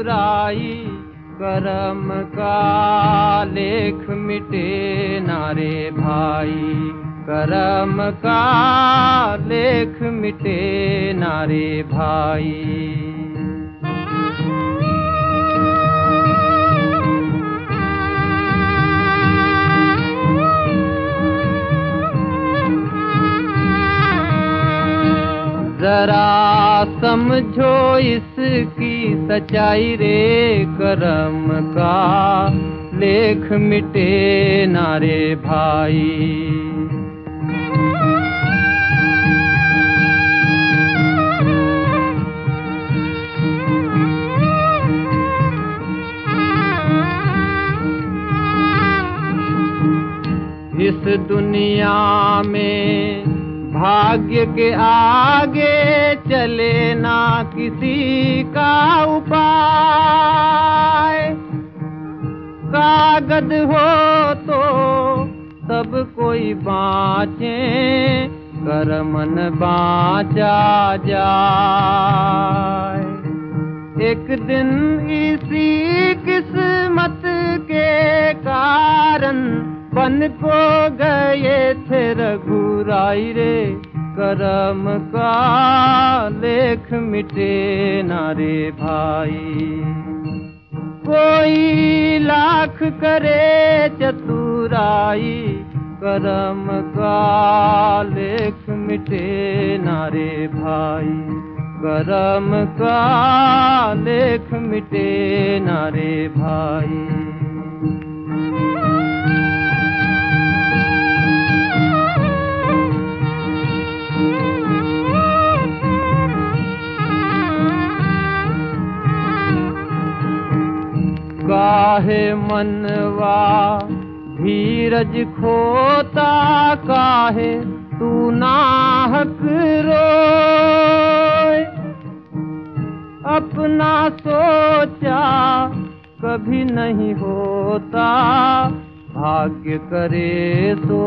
चतुराई, कर्म का लेख मिटे नारे भाई, कर्म का लेख मिटे नारे भाई। जरा समझो इसकी सच्चाई रे, कर्म का लेख मिटे नारे भाई। इस दुनिया में भाग्य के आगे चले ना किसी का उपाय, कागज हो तो सब कोई बाँचे, कर्मन बाँचा जाए। एक दिन इसी किस्मत के कारण बन को गए थे रघुराई रे, कर्म का लेख मिटे नारे भाई। कोई लाख करे चतुराई, कर्म का लेख मिटे नारे भाई, कर्म का लेख मिटे नारे भाई। काहे मनवा धीरज खोता, काहे तू नाहक रोए, अपना सोचा कभी नहीं होता, भाग्य करे सो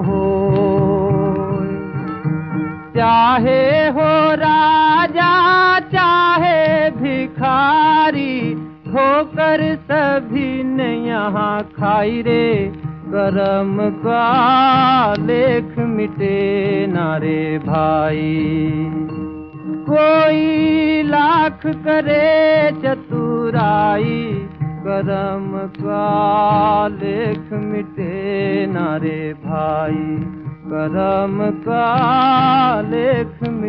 होए। चाहे हो राजा चाहे भिखारी, ठोकर सभी ने यहाँ खाई रे, कर्म का लेख मिटे नारे भाई। कोई लाख करे चतुराई, कर्म का लेख मिटे नारे भाई, कर्म का लेख